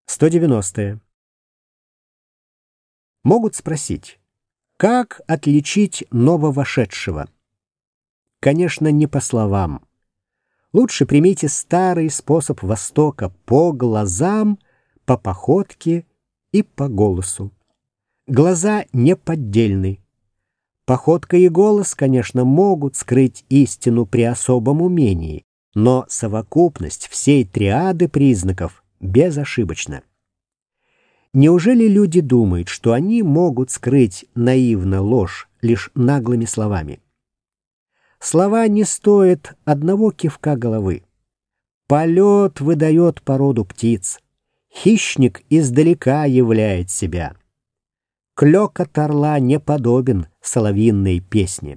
190. Могут спросить, как отличить нововошедшего? Конечно, не по словам. Лучше примите старый способ Востока по глазам, по походке и по голосу. Глаза не поддельны. Походка и голос, конечно, могут скрыть истину при особом умении, но совокупность всей триады признаков безошибочна. Неужели люди думают, что они могут скрыть наивно ложь лишь наглыми словами? Слова не стоят одного кивка головы. Полет выдает породу птиц. Хищник издалека являет себя. Клёкот орла не подобен соловьиной песне.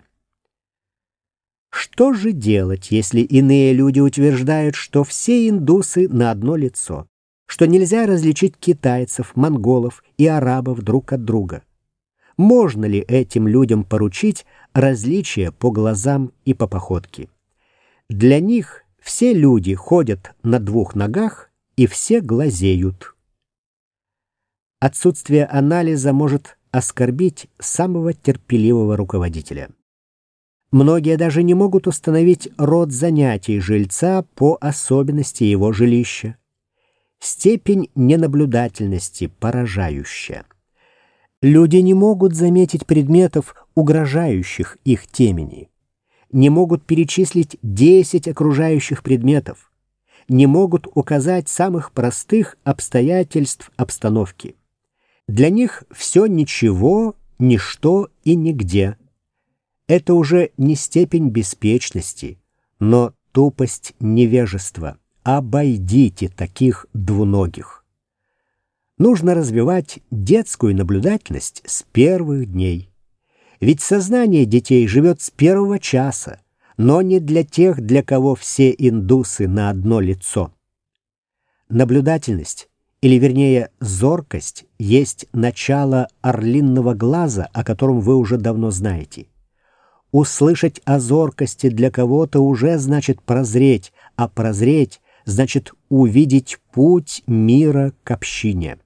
Что же делать, если иные люди утверждают, что все индусы на одно лицо, что нельзя различить китайцев, монголов и арабов друг от друга? Можно ли этим людям поручить различия по глазам и по походке? Для них все люди ходят на двух ногах и все глазеют. Отсутствие анализа может оскорбить самого терпеливого руководителя. Многие даже не могут установить род занятий жильца по особенности его жилища. Степень ненаблюдательности поражающая. Люди не могут заметить предметов, угрожающих их темени. Не могут перечислить 10 окружающих предметов. Не могут указать самых простых обстоятельств обстановки. Для них все ничего, ничто и нигде. Это уже не степень беспечности, но тупость невежества. Обойдите таких двуногих. Нужно развивать детскую наблюдательность с первых дней. Ведь сознание детей живет с первого часа, но не для тех, для кого все индусы на одно лицо. Наблюдательность, или вернее зоркость, есть начало орлиного глаза, о котором вы уже давно знаете. Услышать о зоркости для кого-то уже значит прозреть, а прозреть значит увидеть путь мира к общине.